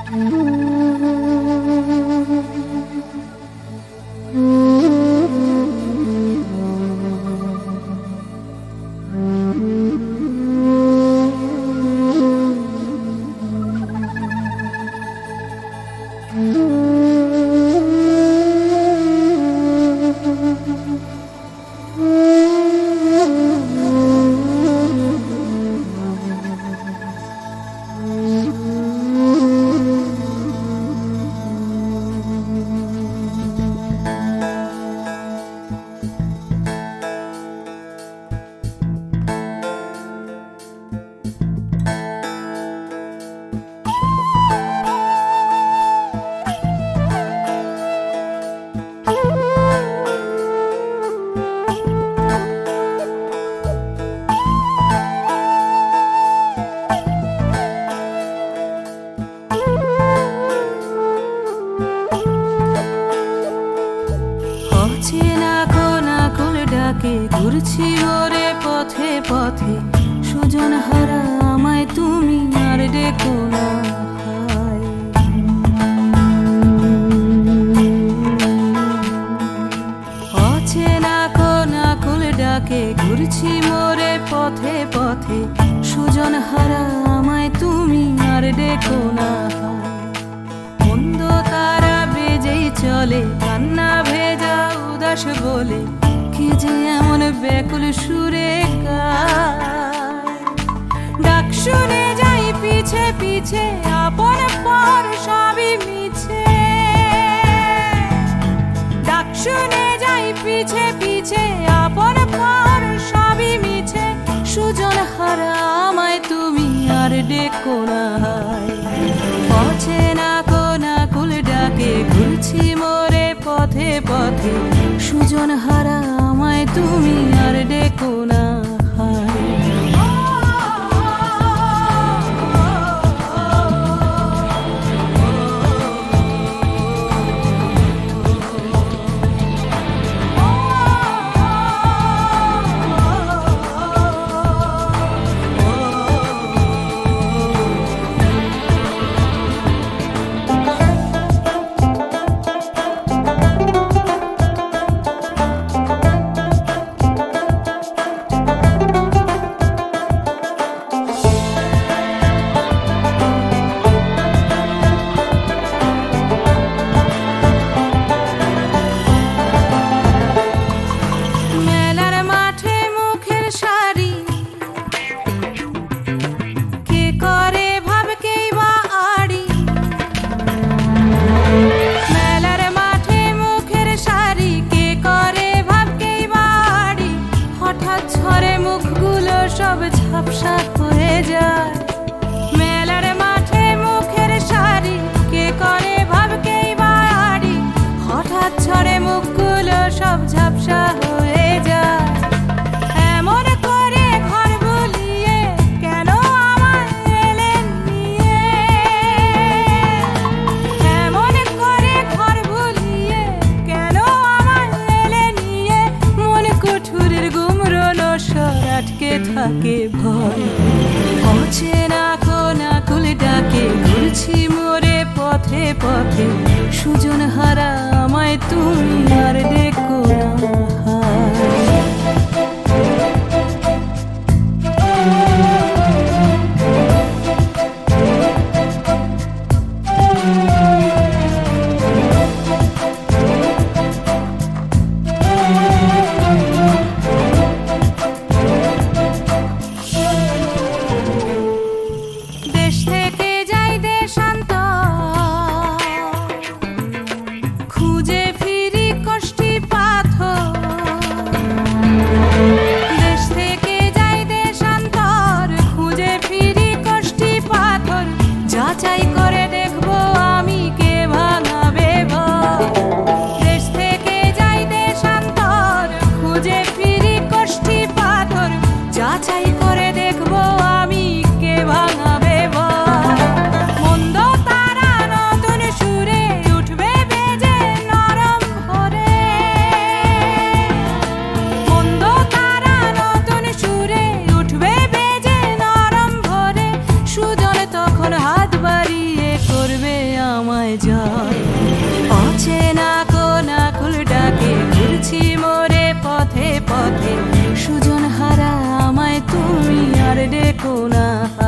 ঘুরছি ওরে পথে পথে, সুজন হারা আমায় তুমি আর ডেকো না। অচেনা কোন আকুল ডাকে ঘুরছি মোরে পথে পথে, সুজন হারা আমায় তুমি আর ডেকো না। মন্দ তারা বেজেই চলে, কান্না ভেজা উদাস বলে, কে যে এমন ব্যাকুল সুরে গায়। ডাক শুনে যাই পিছে পিছে, আপন পর সবই মিছে। ডাক শুনে যাই পিছে পিছে, আপন পর সবই মিছে। সুজন হারা আমায় তুমি আর ডেকো না। অচেনা কোন আকুল ডাকে ঘুরছি মোরে পথে পথে, সুজন হারা আমায় তুমি আর ডেকো না। সব ঝাপসা হয়ে যায় মেলার মাঠে, মুখের শাড়ি কে করে ভাবকেই বাড়ি। হঠাৎ ঝরে মুখগুলো সব ঝাপসা হয়ে যায়। এমন করে ঘর বুলিয়ে কেন আমায় এলেন নিয়ে? এমন করে ঘর বুলিয়ে কেন আমায় এলেন নিয়ে? মন কুঠুরির গুমরোনো স্বর আটকে থাকে ভয়। অচেনা কোন আকুল ডাকে ঘুরছি মোরে পথে পথে, সুজন হারা আমায় তুমি আর ডেকো না। খুঁজে ফিরি কষ্টি আমায় জয় অচেনা কোন আকুল ডাকে ঘুরছি মোরে পথে পথে সুজন হারা আমায় তুমি আর ডেকো না।